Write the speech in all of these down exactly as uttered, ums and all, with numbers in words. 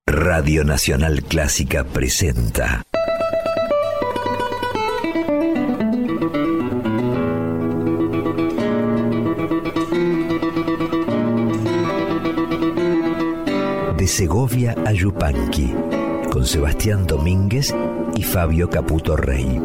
Radio Nacional Clásica presenta De Segovia a Yupanqui, con Sebastián Domínguez y Fabio Caputo Rey.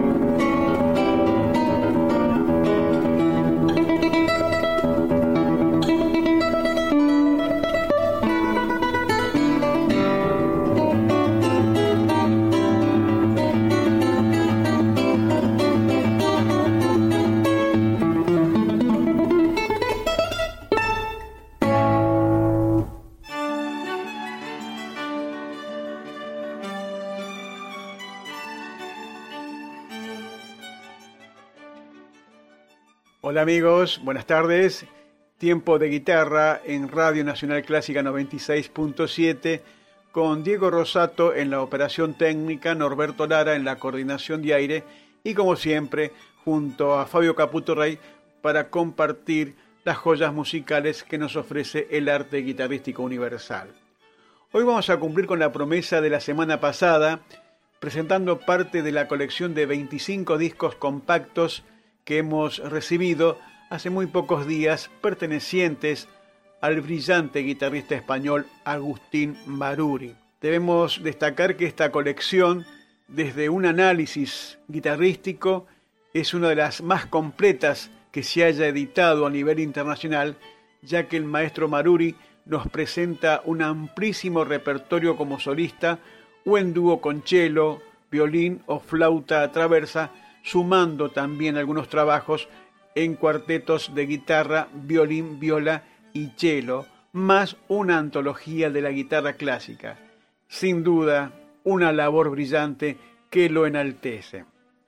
Hola amigos, buenas tardes. Tiempo de guitarra en Radio Nacional Clásica noventa y seis punto siete con Diego Rosato en la operación técnica, Norberto Lara en la coordinación de aire y como siempre junto a Fabio Caputo Rey para compartir las joyas musicales que nos ofrece el arte guitarrístico universal. Hoy vamos a cumplir con la promesa de la semana pasada presentando parte de la colección de veinticinco discos compactos que hemos recibido hace muy pocos días pertenecientes al brillante guitarrista español Agustín Maruri. Debemos destacar que esta colección, desde un análisis guitarrístico, es una de las más completas que se haya editado a nivel internacional, ya que el maestro Maruri nos presenta un amplísimo repertorio como solista o en dúo con cello, violín o flauta traversa, sumando también algunos trabajos en cuartetos de guitarra, violín, viola y cello, más una antología de la guitarra clásica. Sin duda, una labor brillante que lo enaltece.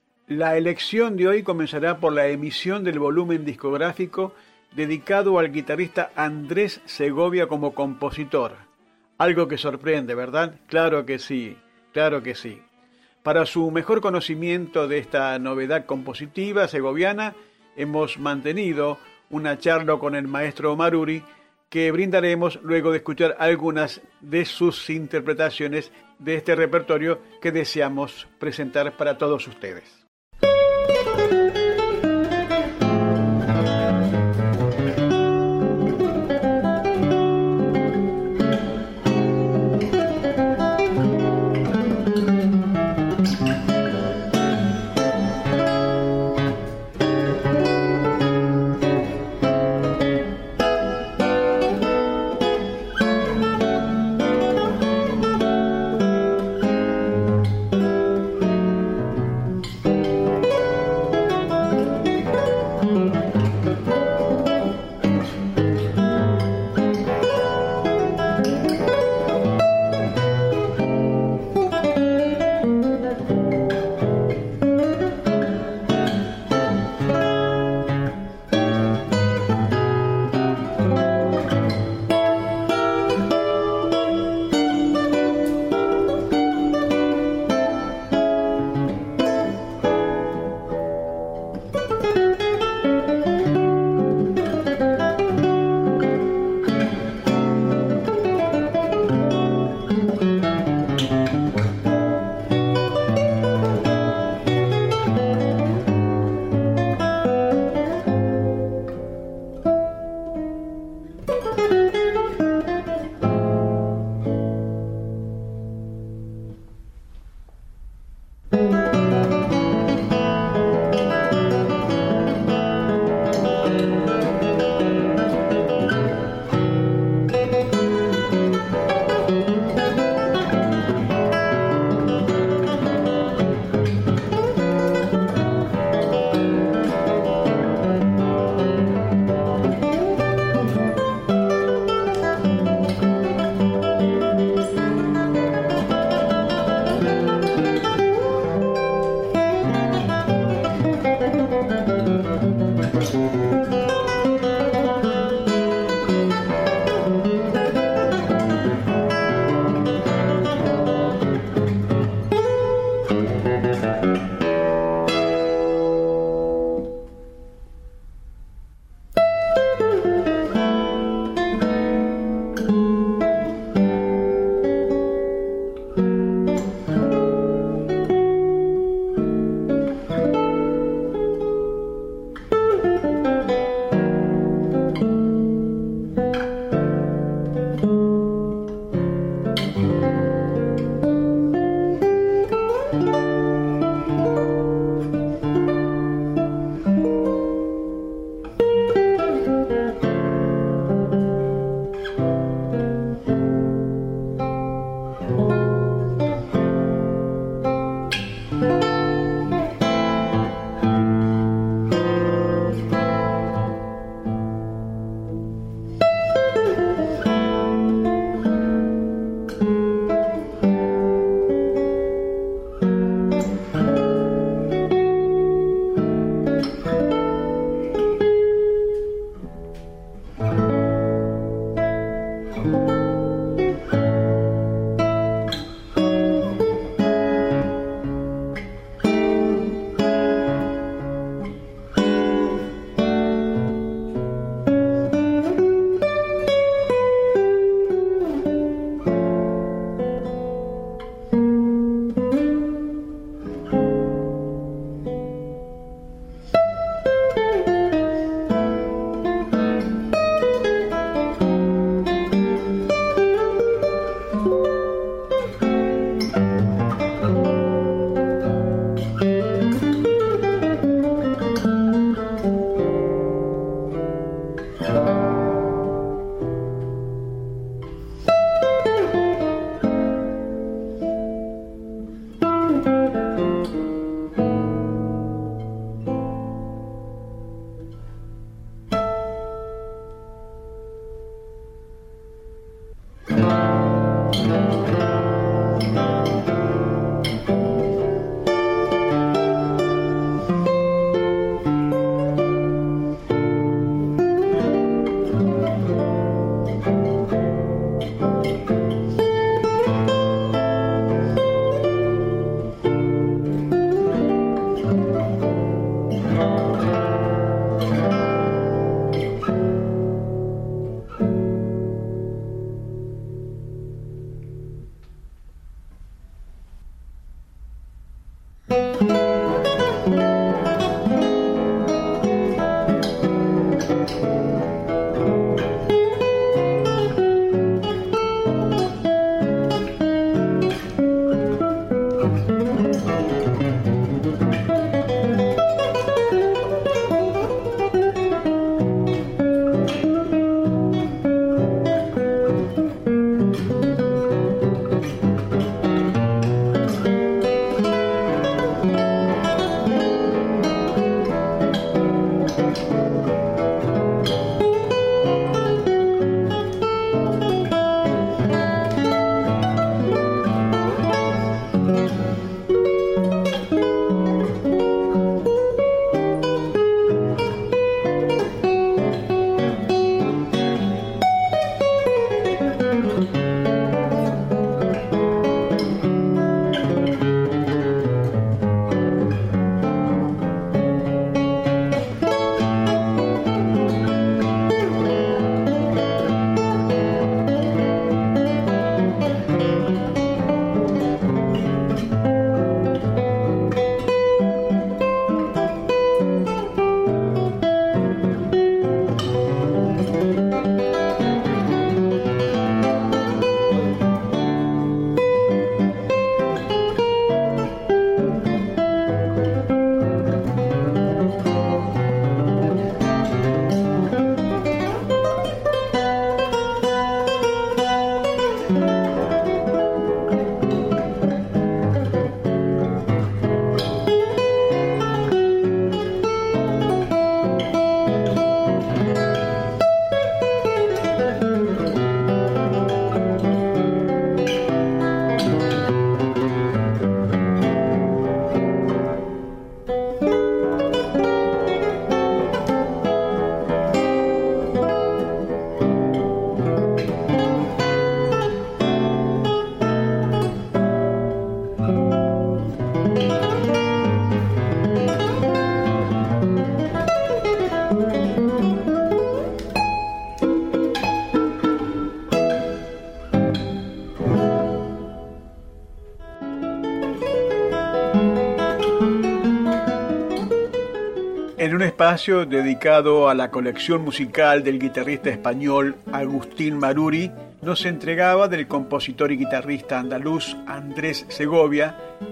La elección de hoy comenzará por la emisión del volumen discográfico dedicado al guitarrista Andrés Segovia como compositor. Algo que sorprende, ¿verdad? Claro que sí, claro que sí. Para su mejor conocimiento de esta novedad compositiva segoviana, hemos mantenido una charla con el maestro Maruri que brindaremos luego de escuchar algunas de sus interpretaciones de este repertorio que deseamos presentar para todos ustedes. En un espacio dedicado a la colección musical del guitarrista español Agustín Maruri, nos entregaba del compositor y guitarrista andaluz Andrés Segovia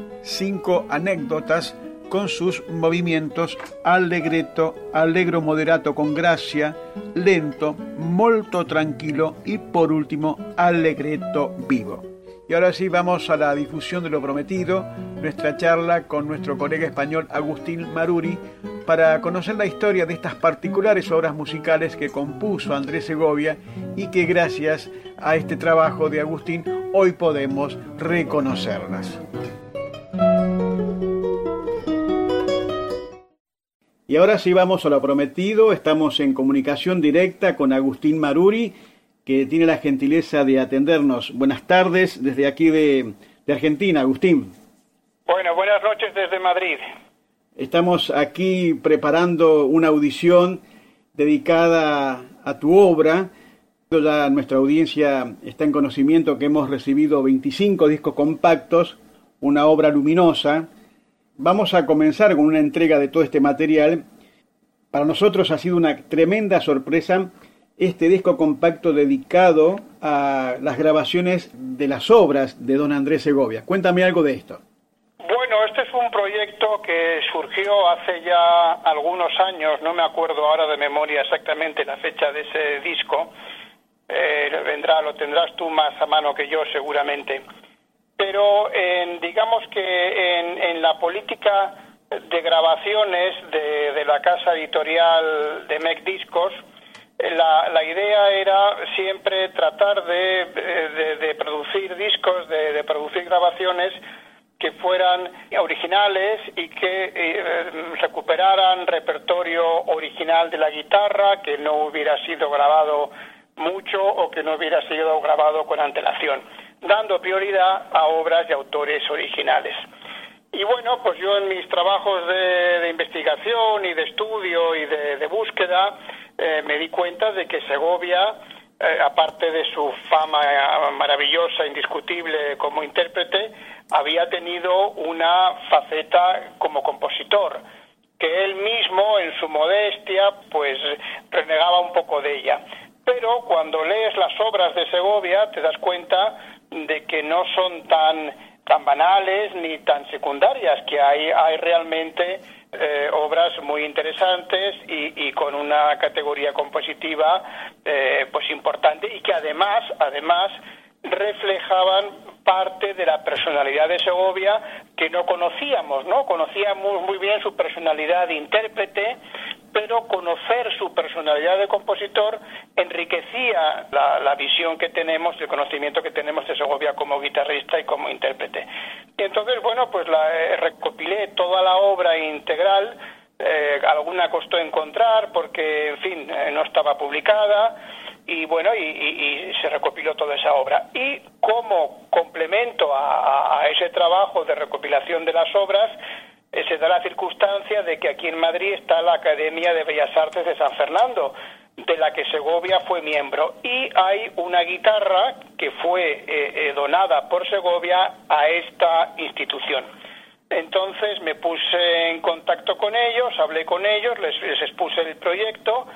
cinco anécdotas con sus movimientos allegretto, allegro moderato con gracia, lento, molto tranquilo y por último allegretto vivo. Y ahora sí vamos a la difusión de lo prometido, nuestra charla con nuestro colega español Agustín Maruri, para conocer la historia de estas particulares obras musicales que compuso Andrés Segovia y que gracias a este trabajo de Agustín hoy podemos reconocerlas. Y ahora sí vamos a lo prometido, estamos en comunicación directa con Agustín Maruri, que tiene la gentileza de atendernos. Buenas tardes desde aquí de, de Argentina, Agustín. Bueno, buenas noches desde Madrid. Estamos aquí preparando una audición dedicada a tu obra. Ya nuestra audiencia está en conocimiento que hemos recibido veinticinco discos compactos, una obra luminosa. Vamos a comenzar con una entrega de todo este material. Para nosotros ha sido una tremenda sorpresa este disco compacto dedicado a las grabaciones de las obras de don Andrés Segovia. Cuéntame algo de esto. Bueno, este es un proyecto que surgió hace ya algunos años, no me acuerdo ahora de memoria exactamente la fecha de ese disco, eh, vendrá, lo tendrás tú más a mano que yo seguramente, pero en, digamos que en, en la política de grabaciones de, de la casa editorial de M E C Discos, La, la idea era siempre tratar de, de, de producir discos, de, de producir grabaciones que fueran originales y que eh, recuperaran repertorio original de la guitarra, que no hubiera sido grabado mucho o que no hubiera sido grabado con antelación, dando prioridad a obras de autores originales. Y bueno, pues yo en mis trabajos de, de investigación y de estudio y de, de búsqueda eh, me di cuenta de que Segovia, eh, aparte de su fama maravillosa, indiscutible como intérprete, había tenido una faceta como compositor, que él mismo, en su modestia, pues renegaba un poco de ella. Pero cuando lees las obras de Segovia te das cuenta de que no son tan, tan banales ni tan secundarias, que hay, hay realmente eh, obras muy interesantes y, y con una categoría compositiva eh, pues importante, y que además, además reflejaban parte de la personalidad de Segovia que no conocíamos, ¿no? Conocíamos muy bien su personalidad de intérprete, pero conocer su personalidad de compositor enriquecía la, la visión que tenemos, el conocimiento que tenemos de Segovia como guitarrista y como intérprete. Y entonces, bueno, pues la, eh, recopilé toda la obra integral. Eh, alguna costó encontrar porque, en fin, eh, no estaba publicada, y bueno, y, y, y se recopiló toda esa obra. Y como complemento a, a ese trabajo de recopilación de las obras, eh, se da la circunstancia de que aquí en Madrid está la Academia de Bellas Artes de San Fernando, de la que Segovia fue miembro, y hay una guitarra que fue eh, eh, donada por Segovia a esta institución. Entonces me puse en contacto con ellos, hablé con ellos, les, les expuse el proyecto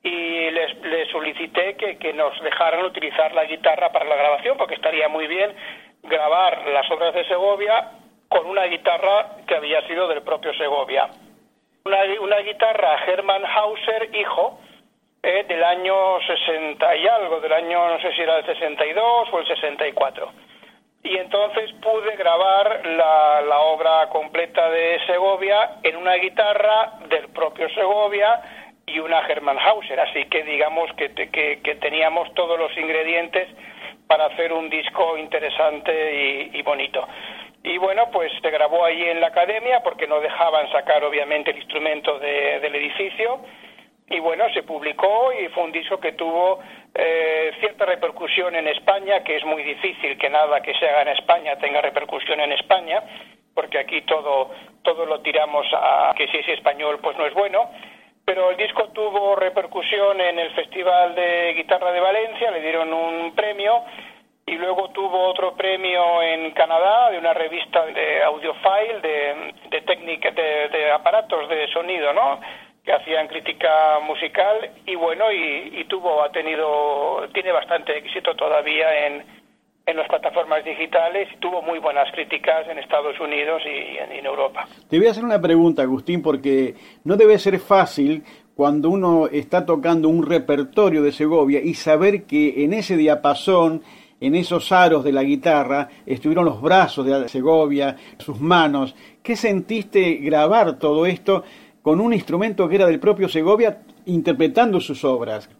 y les, les solicité que, que nos dejaran utilizar la guitarra para la grabación, porque estaría muy bien grabar las obras de Segovia con una guitarra que había sido del propio Segovia. Una, una guitarra Hermann Hauser, hijo, eh, del año sesenta y algo, del año no sé si era el sesenta y dos o el sesenta y cuatro. Y entonces pude grabar la, la obra completa de Segovia en una guitarra del propio Segovia y una Hermann Hauser, así que digamos que, que, que teníamos todos los ingredientes para hacer un disco interesante y, y bonito. Y bueno, pues se grabó allí en la academia porque no dejaban sacar obviamente el instrumento de, del edificio, y bueno, se publicó y fue un disco que tuvo eh, cierta repercusión en España, que es muy difícil que nada que se haga en España tenga repercusión en España, porque aquí todo, todo lo tiramos a que si es español pues no es bueno. Pero el disco tuvo repercusión en el Festival de Guitarra de Valencia, le dieron un premio, y luego tuvo otro premio en Canadá de una revista de audiophile, de, de técnica, de, de aparatos de sonido, ¿no?, que hacían crítica musical, y bueno, y, y tuvo, ha tenido, tiene bastante éxito todavía en, en las plataformas digitales, y tuvo muy buenas críticas en Estados Unidos y en, en Europa. Te voy a hacer una pregunta, Agustín, porque no debe ser fácil cuando uno está tocando un repertorio de Segovia y saber que en ese diapasón, en esos aros de la guitarra, estuvieron los brazos de Segovia, sus manos. ¿Qué sentiste grabar todo esto con un instrumento que era del propio Segovia, interpretando sus obras?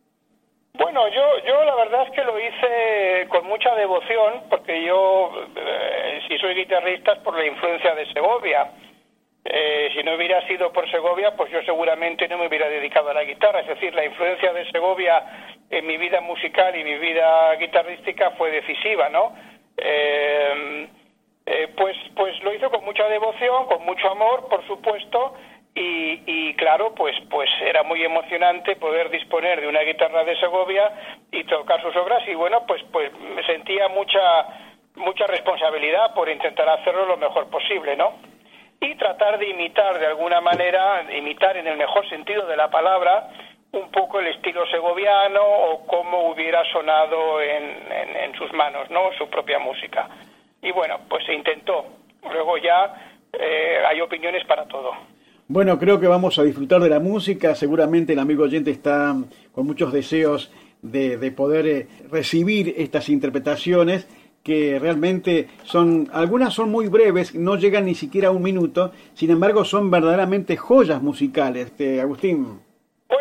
Bueno, yo, yo la verdad es que lo hice con mucha devoción, porque yo, eh, si soy guitarrista, es por la influencia de Segovia. Eh, si no hubiera sido por Segovia, pues yo seguramente no me hubiera dedicado a la guitarra. Es decir, la influencia de Segovia en mi vida musical y mi vida guitarrística fue decisiva, ¿no? Eh, eh, pues, pues lo hice con mucha devoción, con mucho amor, por supuesto. Y, y claro, pues pues era muy emocionante poder disponer de una guitarra de Segovia y tocar sus obras, y bueno, pues pues me sentía mucha mucha responsabilidad por intentar hacerlo lo mejor posible, ¿no? Y tratar de imitar de alguna manera, imitar en el mejor sentido de la palabra, un poco el estilo segoviano o cómo hubiera sonado en, en, en sus manos, ¿no?, su propia música. Y bueno, pues se intentó. Luego ya eh, hay opiniones para todo. Bueno, creo que vamos a disfrutar de la música. Seguramente el amigo oyente está con muchos deseos de, de poder eh, recibir estas interpretaciones, que realmente son, algunas son muy breves, no llegan ni siquiera a un minuto, sin embargo son verdaderamente joyas musicales. Este, Agustín. Bueno,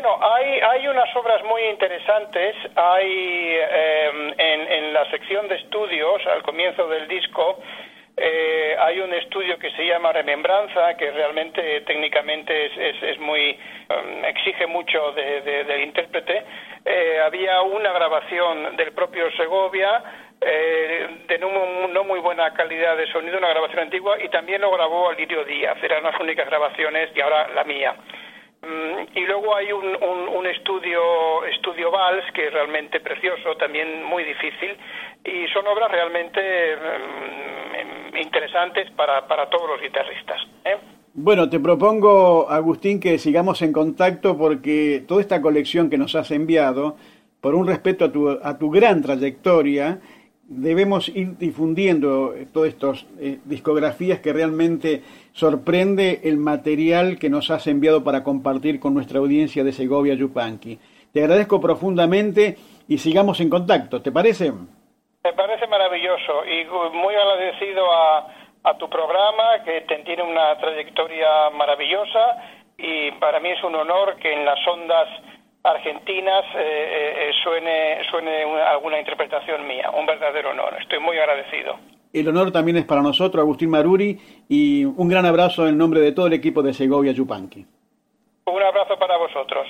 Bueno, hay, hay unas obras muy interesantes. Hay eh, en, en la sección de estudios, al comienzo del disco, eh, hay un estudio que se llama Remembranza, que realmente técnicamente es, es, es muy um, exige mucho de, de, del intérprete. Eh, había una grabación del propio Segovia, eh, de no, no muy buena calidad de sonido, una grabación antigua, y también lo grabó Alirio Díaz. Eran las únicas grabaciones, y ahora la mía. Y luego hay un, un, un estudio estudio Vals, que es realmente precioso, también muy difícil, y son obras realmente um, interesantes para, para todos los guitarristas, ¿eh? Bueno, te propongo, Agustín, que sigamos en contacto, porque toda esta colección que nos has enviado, por un respeto a tu, a tu gran trayectoria, debemos ir difundiendo todas estas eh, discografías que realmente sorprende el material que nos has enviado para compartir con nuestra audiencia de Segovia Yupanqui. Te agradezco profundamente y sigamos en contacto, ¿te parece? Me parece maravilloso y muy agradecido a, a tu programa, que tiene una trayectoria maravillosa, y para mí es un honor que en las ondas argentinas eh, eh, suene suene una, alguna interpretación mía. Un verdadero honor, estoy muy agradecido. El honor también es para nosotros, Agustín Maruri, y un gran abrazo en nombre de todo el equipo de Segovia Yupanqui. Un abrazo para vosotros.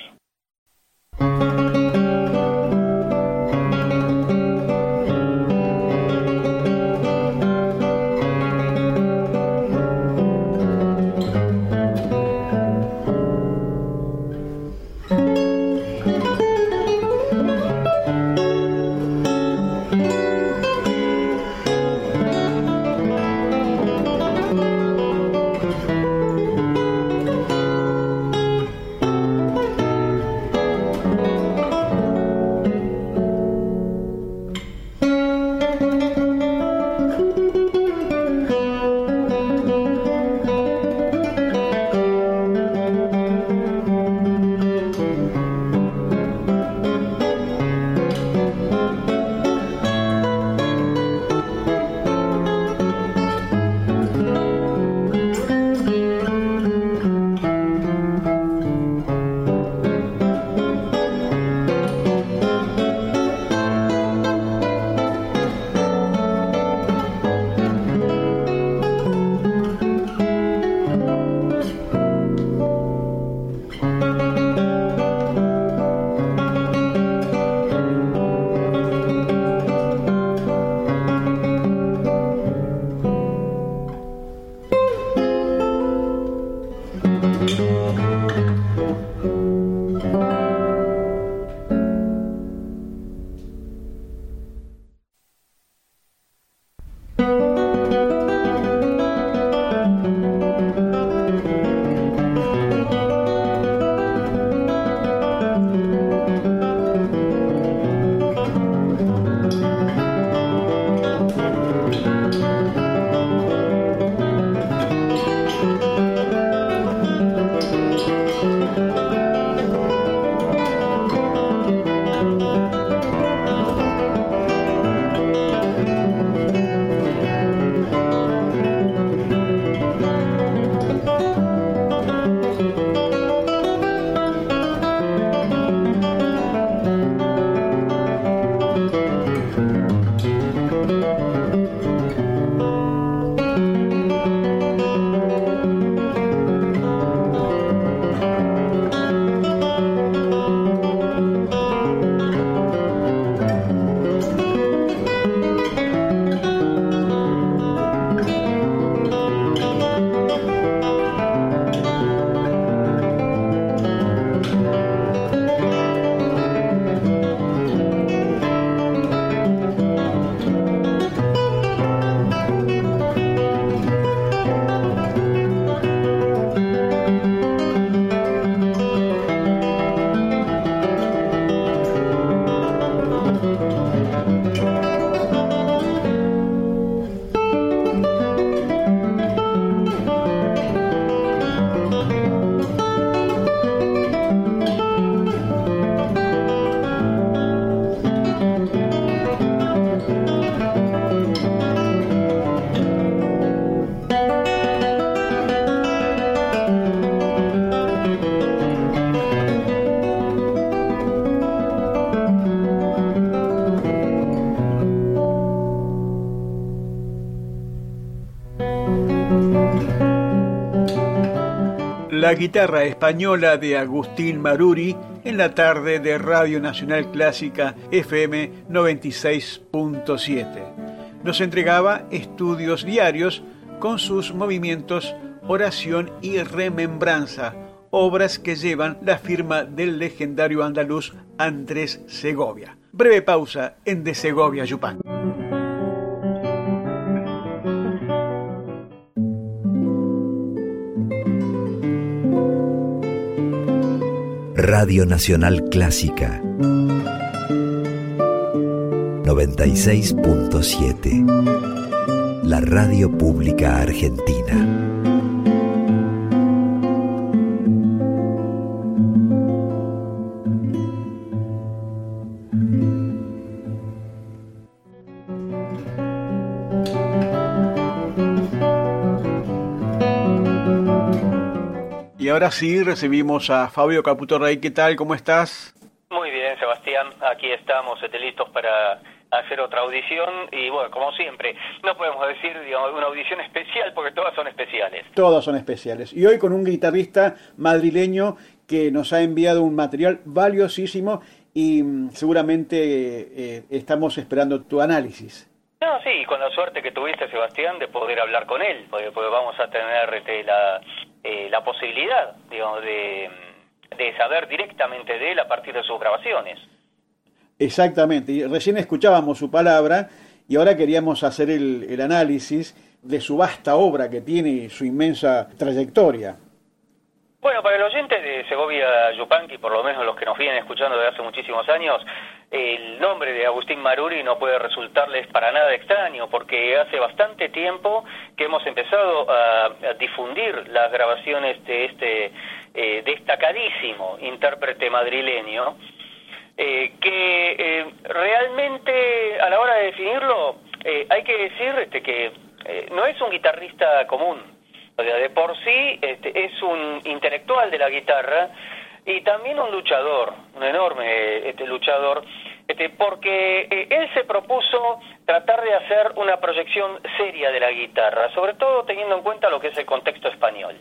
La guitarra española de Agustín Maruri en la tarde de Radio Nacional Clásica F M noventa y seis punto siete. Nos entregaba estudios diarios con sus movimientos Oración y Remembranza, obras que llevan la firma del legendario andaluz Andrés Segovia. Breve pausa en De Segovia Yupanqui. Radio Nacional Clásica noventa y seis punto siete, la radio pública argentina. Y ahora sí, recibimos a Fabio Caputo Rey. ¿Qué tal? ¿Cómo estás? Muy bien, Sebastián. Aquí estamos este, listos para hacer otra audición. Y bueno, como siempre, no podemos decir digamos, una audición especial porque todas son especiales. Todas son especiales. Y hoy con un guitarrista madrileño que nos ha enviado un material valiosísimo y mm, seguramente eh, estamos esperando tu análisis. No, sí, con la suerte que tuviste, Sebastián, de poder hablar con él, porque, porque vamos a tener este, la, eh, la posibilidad, digamos, de, de saber directamente de él a partir de sus grabaciones. Exactamente, y recién escuchábamos su palabra y ahora queríamos hacer el, el análisis de su vasta obra que tiene y su inmensa trayectoria. Bueno, para el oyente de Segovia Yupanqui, por lo menos los que nos vienen escuchando desde hace muchísimos años, el nombre de Agustín Maruri no puede resultarles para nada extraño, porque hace bastante tiempo que hemos empezado a, a difundir las grabaciones de este eh, destacadísimo intérprete madrileño, eh, que eh, realmente a la hora de definirlo eh, hay que decir este, que eh, no es un guitarrista común. O sea, de por sí este, es un intelectual de la guitarra y también un luchador, un enorme este, luchador, este, porque eh, él se propuso tratar de hacer una proyección seria de la guitarra, sobre todo teniendo en cuenta lo que es el contexto español.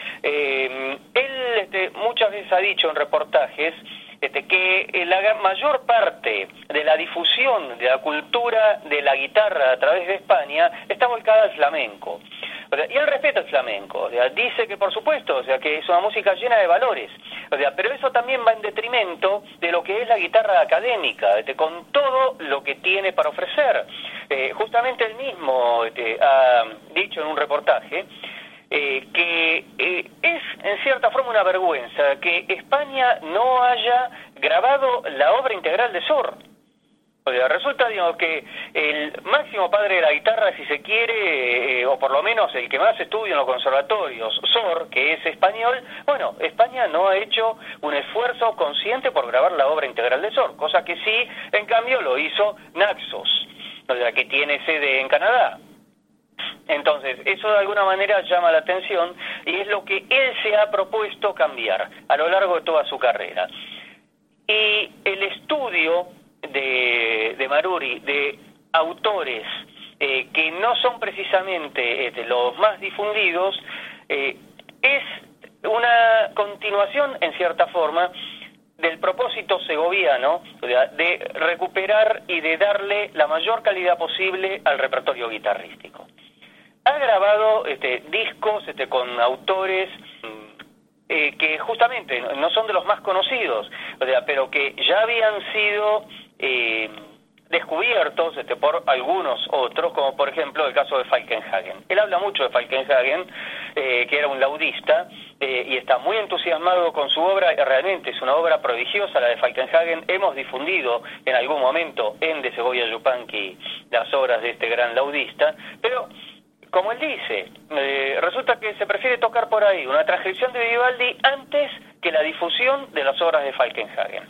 Eh, él este, muchas veces ha dicho en reportajes este, que la mayor parte de la difusión de la cultura de la guitarra a través de España está volcada al flamenco. O sea, y él respeta el flamenco, o sea, dice que por supuesto, o sea, que es una música llena de valores, o sea, pero eso también va en detrimento de lo que es la guitarra académica, este, con todo lo que tiene para ofrecer. Eh, justamente él mismo este, ha dicho en un reportaje eh, que eh, es en cierta forma una vergüenza que España no haya grabado la obra integral de Sor. O sea, resulta, digamos, que el máximo padre de la guitarra, si se quiere, eh, o por lo menos el que más estudia en los conservatorios, Sor, que es español, bueno, España no ha hecho un esfuerzo consciente por grabar la obra integral de Sor, cosa que sí, en cambio, lo hizo Naxos, o sea, que tiene sede en Canadá. Entonces, eso de alguna manera llama la atención y es lo que él se ha propuesto cambiar a lo largo de toda su carrera. Y el estudio de, de Maruri, de autores eh, que no son precisamente eh, de los más difundidos, eh, es una continuación, en cierta forma, del propósito segoviano, o sea, de recuperar y de darle la mayor calidad posible al repertorio guitarrístico. Ha grabado este, discos este, con autores eh, que justamente no son de los más conocidos, o sea, pero que ya habían sido eh, descubiertos este, por algunos otros, como por ejemplo el caso de Falkenhagen. Él habla mucho de Falkenhagen, eh, que era un laudista, eh, y está muy entusiasmado con su obra. Realmente es una obra prodigiosa la de Falkenhagen. Hemos difundido en algún momento en De Segovia Yupanqui las obras de este gran laudista, pero como él dice, eh, resulta que se prefiere tocar por ahí una transcripción de Vivaldi antes que la difusión de las obras de Falkenhagen.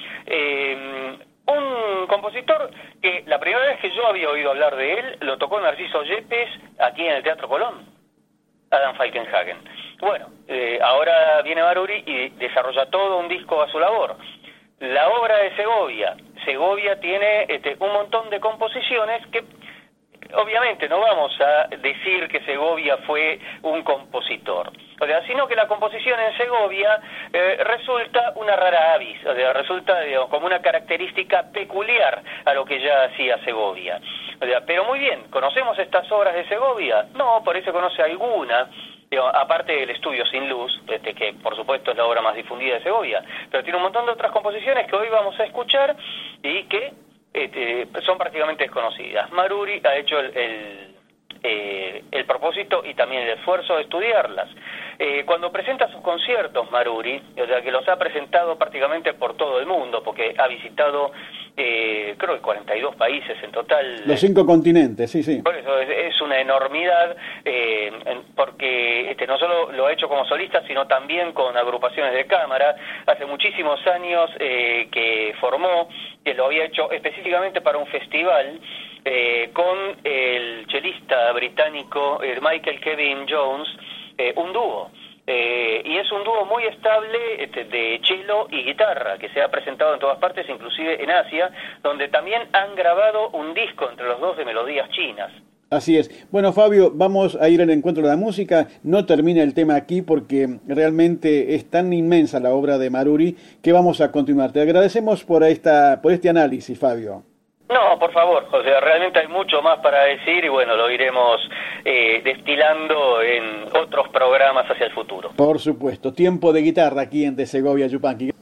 Eh, un compositor que la primera vez que yo había oído hablar de él lo tocó Narciso Yepes aquí en el Teatro Colón, Adam Falkenhagen. Bueno, eh, ahora viene Maruri y desarrolla todo un disco a su labor. La obra de Segovia, Segovia tiene este, un montón de composiciones que obviamente no vamos a decir que Segovia fue un compositor. o sea, sino que la composición en Segovia eh, resulta una rara avis, o sea, resulta digamos, como una característica peculiar a lo que ya hacía Segovia. O sea, pero muy bien, ¿conocemos estas obras de Segovia? No, por eso conoce alguna. Digo, aparte del Estudio sin luz, este, que por supuesto es la obra más difundida de Segovia, pero tiene un montón de otras composiciones que hoy vamos a escuchar y que este, son prácticamente desconocidas. Maruri ha hecho el, el, eh, el propósito y también el esfuerzo de estudiarlas. Eh, cuando presenta sus conciertos, Maruri, o sea que los ha presentado prácticamente por todo el mundo, porque ha visitado eh, creo que cuarenta y dos países en total. Los cinco continentes, sí, sí. Por eso es, es una enormidad, eh, porque este, no solo lo ha hecho como solista, sino también con agrupaciones de cámara. Hace muchísimos años eh, que formó, que lo había hecho específicamente para un festival, eh, con el chelista británico eh, Michael Kevin Jones, eh, un dúo. Eh, y es un dúo muy estable este, de cello y guitarra, que se ha presentado en todas partes, inclusive en Asia, donde también han grabado un disco entre los dos de melodías chinas. Así es. Bueno, Fabio, vamos a ir al encuentro de la música. No termina el tema aquí porque realmente es tan inmensa la obra de Maruri que vamos a continuar. Te agradecemos por esta, por este análisis, Fabio. No, por favor, o sea, realmente hay mucho más para decir y bueno, lo iremos eh, destilando en otros programas hacia el futuro. Por supuesto, tiempo de guitarra aquí en De Segovia Yupanqui.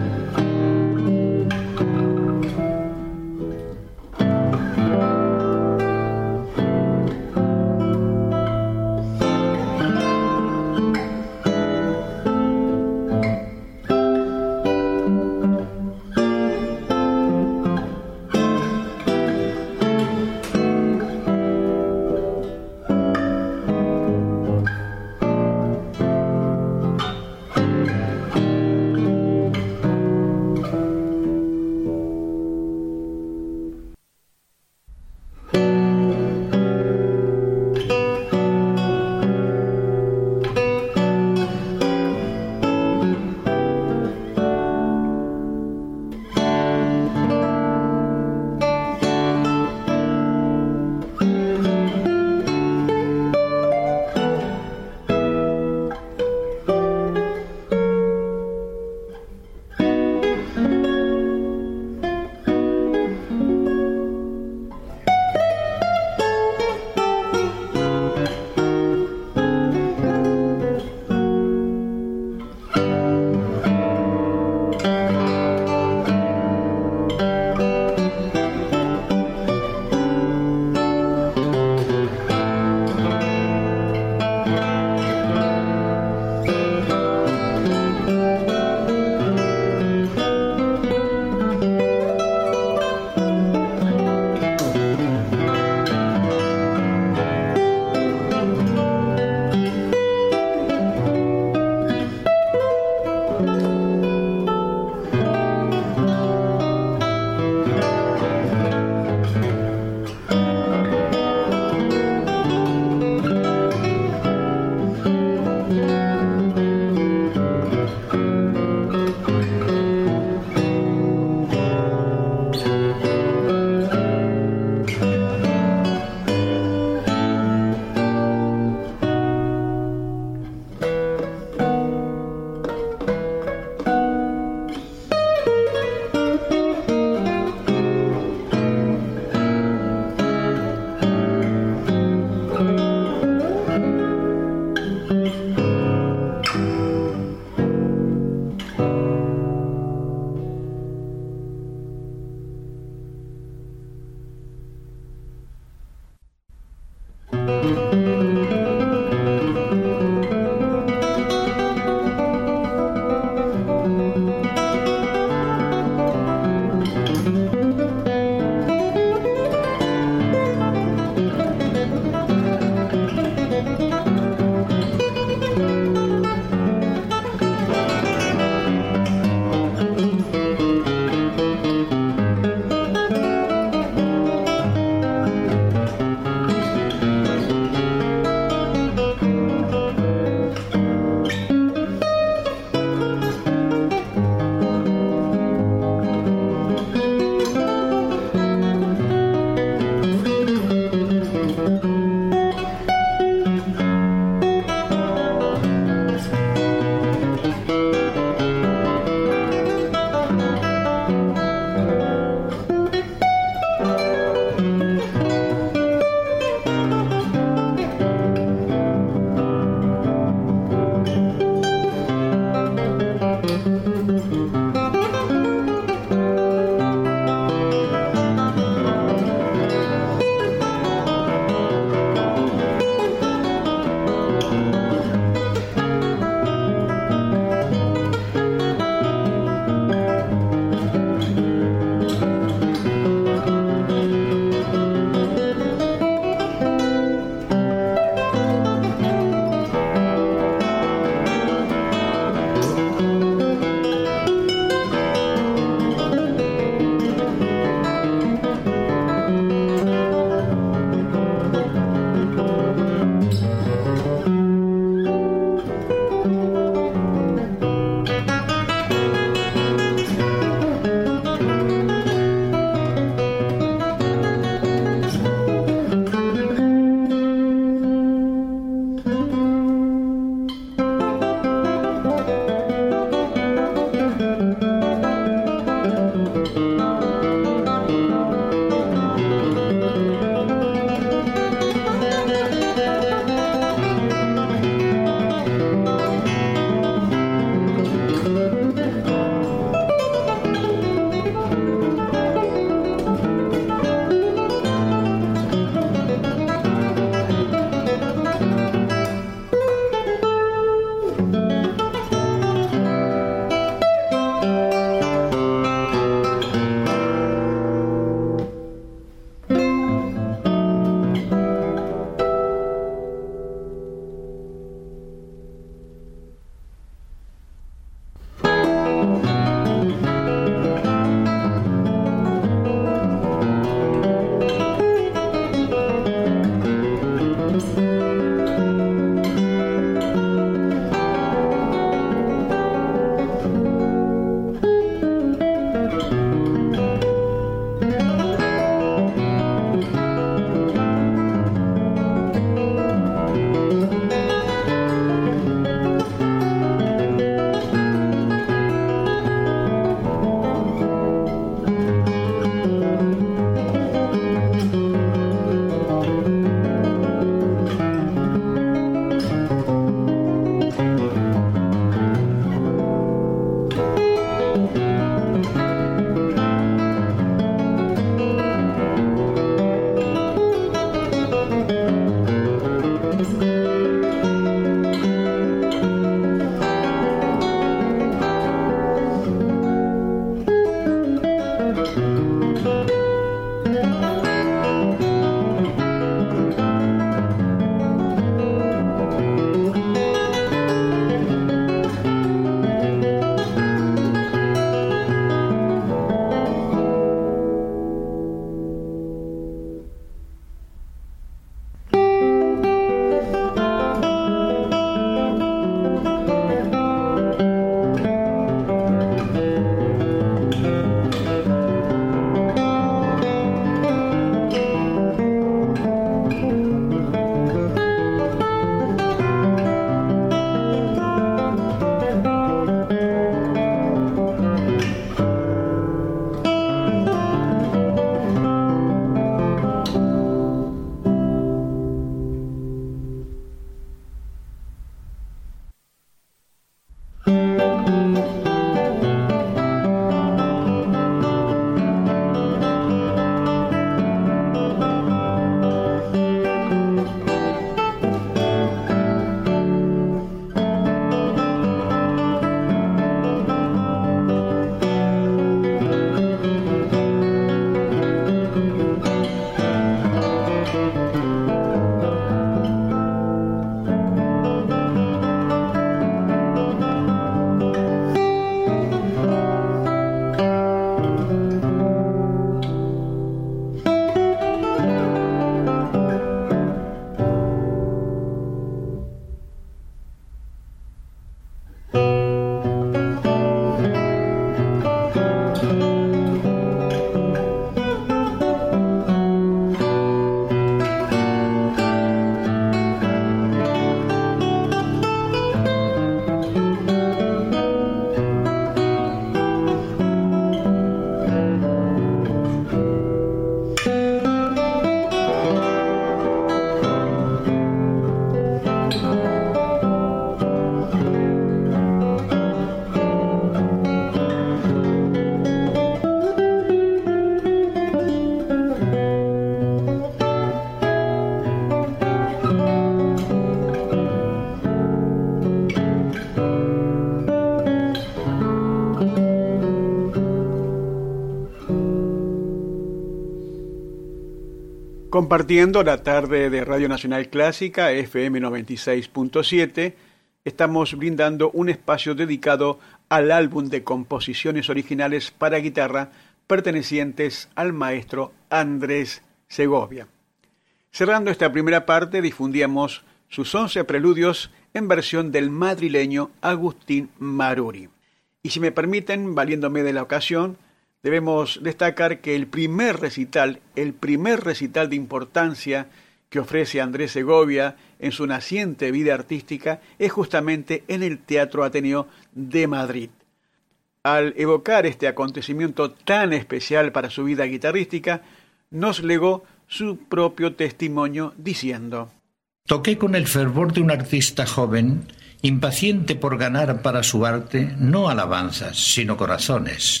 Compartiendo la tarde de Radio Nacional Clásica, F M noventa y seis punto siete, estamos brindando un espacio dedicado al álbum de composiciones originales para guitarra pertenecientes al maestro Andrés Segovia. Cerrando esta primera parte, difundíamos sus once preludios en versión del madrileño Agustín Maruri. Y si me permiten, valiéndome de la ocasión, debemos destacar que el primer recital, el primer recital de importancia que ofrece Andrés Segovia en su naciente vida artística es justamente en el Teatro Ateneo de Madrid. Al evocar este acontecimiento tan especial para su vida guitarrística, nos legó su propio testimonio diciendo: toqué con el fervor de un artista joven, impaciente por ganar para su arte no alabanzas, sino corazones.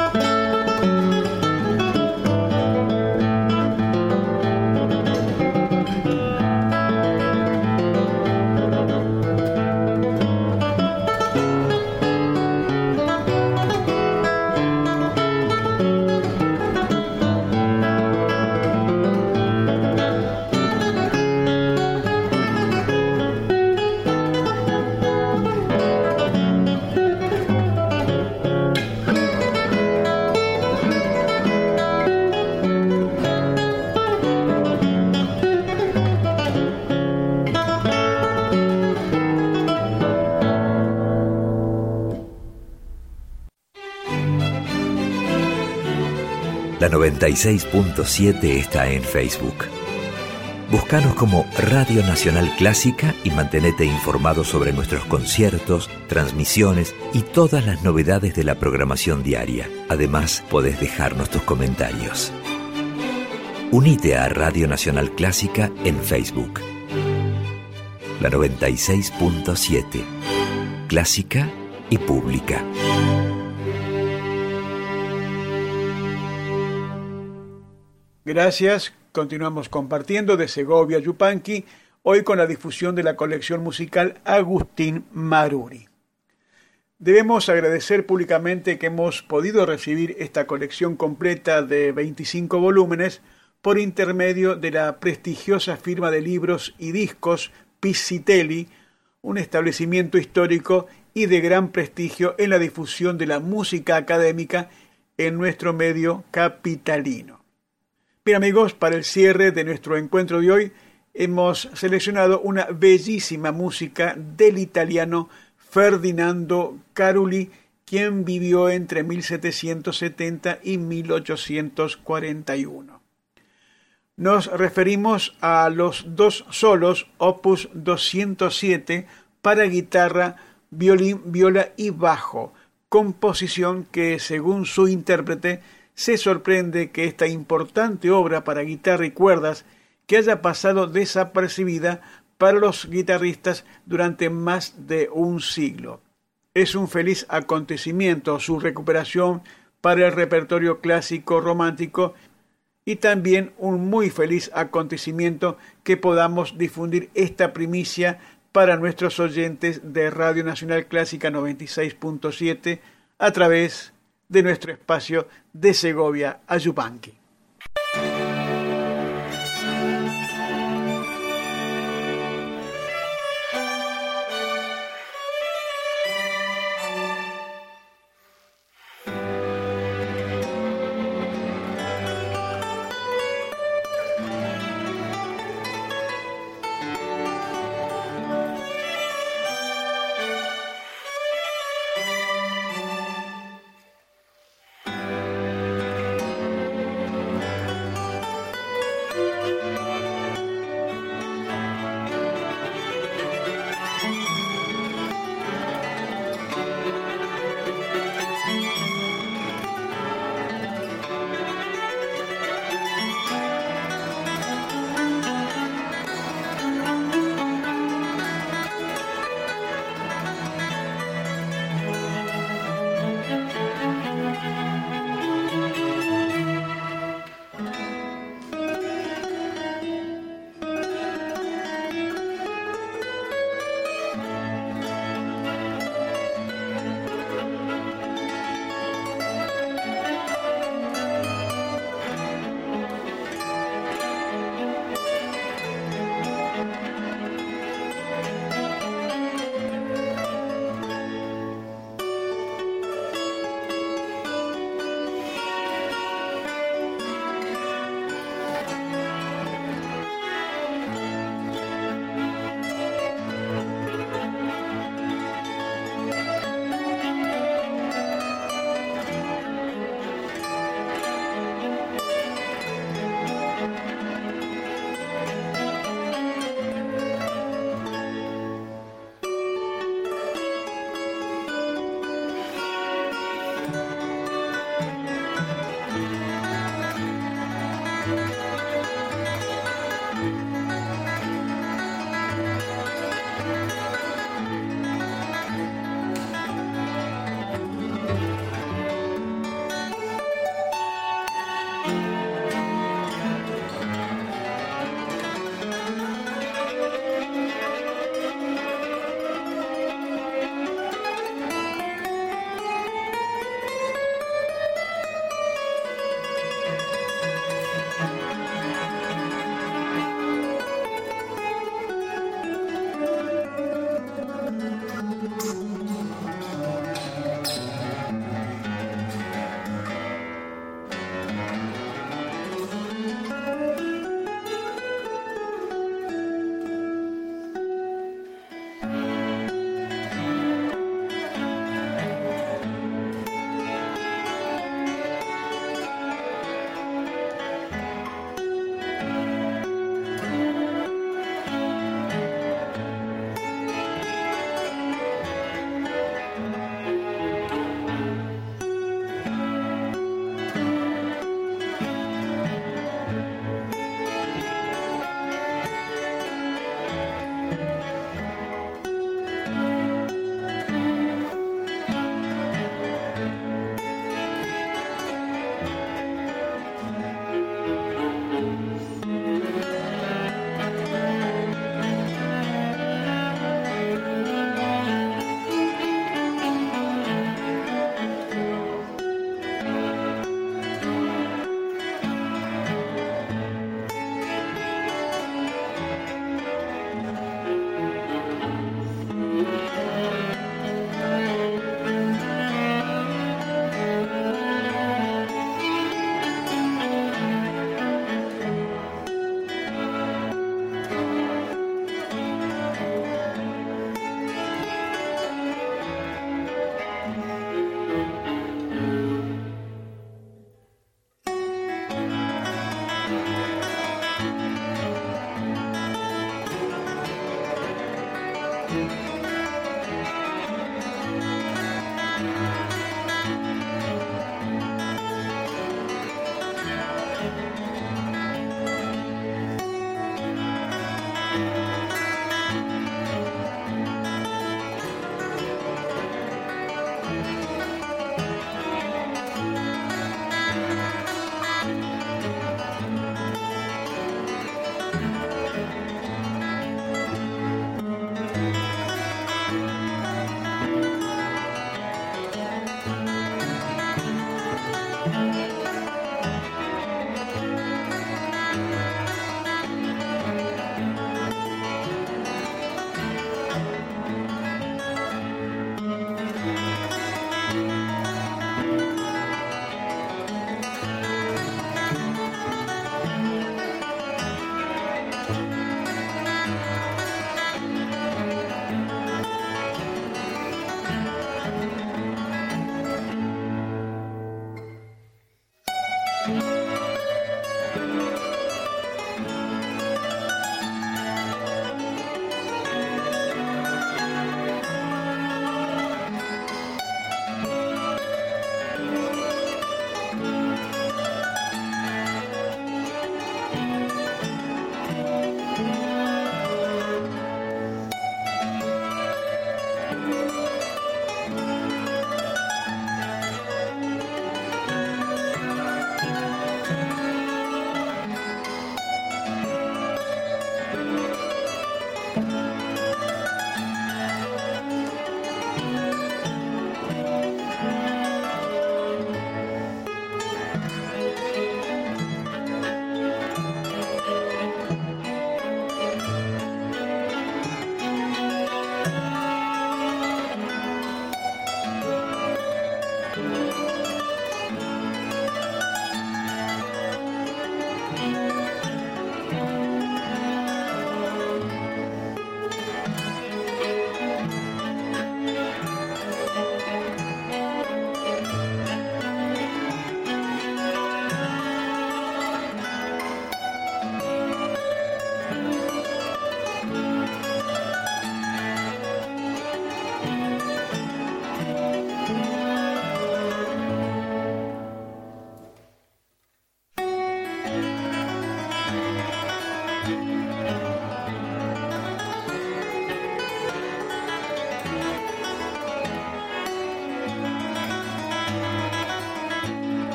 La noventa y seis punto siete está en Facebook. Búscanos como Radio Nacional Clásica y mantenete informado sobre nuestros conciertos, transmisiones y todas las novedades de la programación diaria. Además, podés dejarnos tus comentarios. Unite a Radio Nacional Clásica en Facebook. La noventa y seis punto siete. Clásica y pública. Gracias. Continuamos compartiendo de Segovia Yupanqui, hoy con la difusión de la colección musical Agustín Maruri. Debemos agradecer públicamente que hemos podido recibir esta colección completa de veinticinco volúmenes por intermedio de la prestigiosa firma de libros y discos Pizzitelli, un establecimiento histórico y de gran prestigio en la difusión de la música académica en nuestro medio capitalino. Bien amigos, para el cierre de nuestro encuentro de hoy hemos seleccionado una bellísima música del italiano Ferdinando Carulli, quien vivió entre mil setecientos setenta y mil ochocientos cuarenta y uno. Nos referimos a los dos solos opus doscientos siete para guitarra, violín, viola y bajo, composición que, según su intérprete, se sorprende que esta importante obra para guitarra y cuerdas que haya pasado desapercibida para los guitarristas durante más de un siglo. Es un feliz acontecimiento su recuperación para el repertorio clásico romántico y también un muy feliz acontecimiento que podamos difundir esta primicia para nuestros oyentes de Radio Nacional Clásica noventa y seis punto siete a través de nuestro espacio de Segovia a Yupanqui.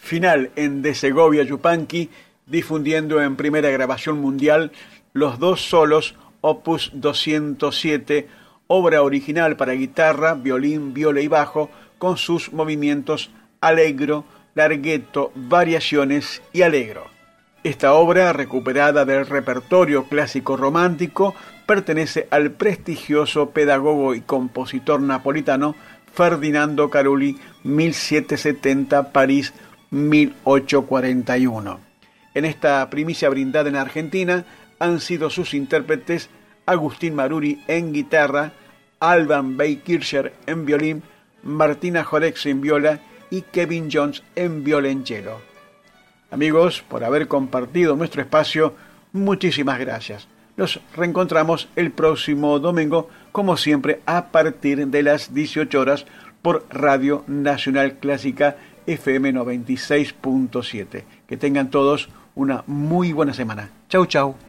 final en De Segovia Yupanqui, difundiendo en primera grabación mundial los dos solos opus doscientos siete, obra original para guitarra, violín, viola y bajo, con sus movimientos allegro, larghetto, variaciones y allegro. Esta obra, recuperada del repertorio clásico romántico, pertenece al prestigioso pedagogo y compositor napolitano Ferdinando Carulli, mil setecientos setenta, París, mil ochocientos cuarenta y uno. En esta primicia brindada en Argentina han sido sus intérpretes Agustín Maruri en guitarra, Alban Beikircher en violín, Martina Jorex en viola y Kevin Jones en violonchelo. Amigos, por haber compartido nuestro espacio, muchísimas gracias. Nos reencontramos el próximo domingo, como siempre, a partir de las dieciocho horas por Radio Nacional Clásica F M noventa y seis punto siete. Que tengan todos una muy buena semana. Chau, chau.